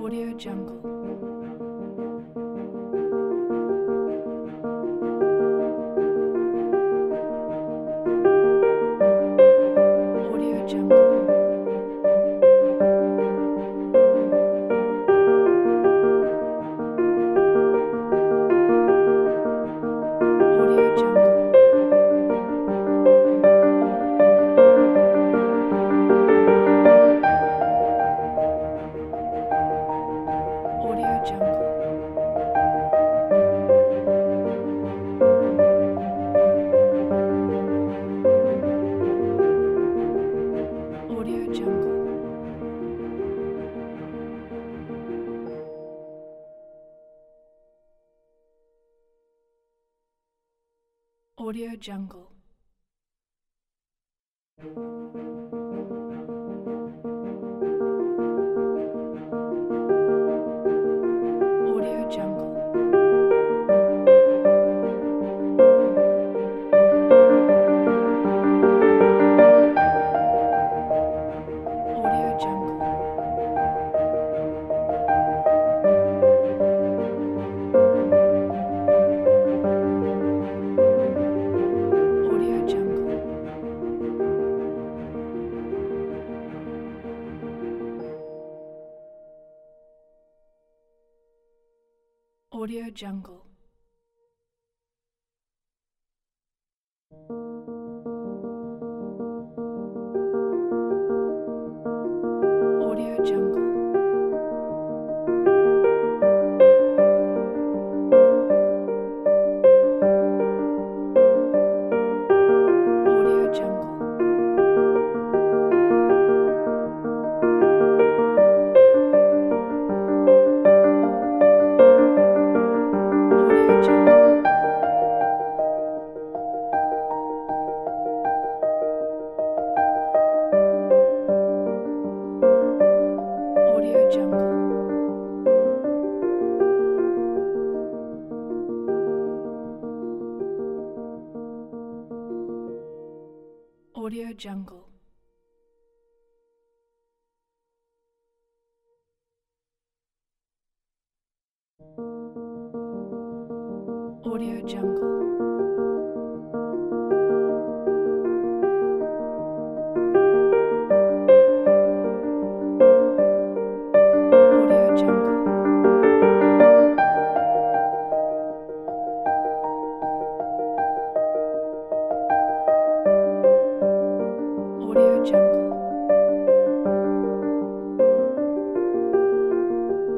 Audio Jungle. Audio Jungle. Audio Jungle. Audio Jungle. Audio Jungle. Audio Jungle. Audio Jungle. Audio Jungle. Audio Jungle. Audio Jungle. Audio Jungle. Audio Jungle. Audio Jungle. Audio Jungle. Audio Jungle. Audio Jungle. Audio Jungle. Audio Jungle.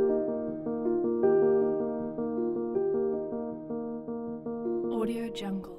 Audio Jungle.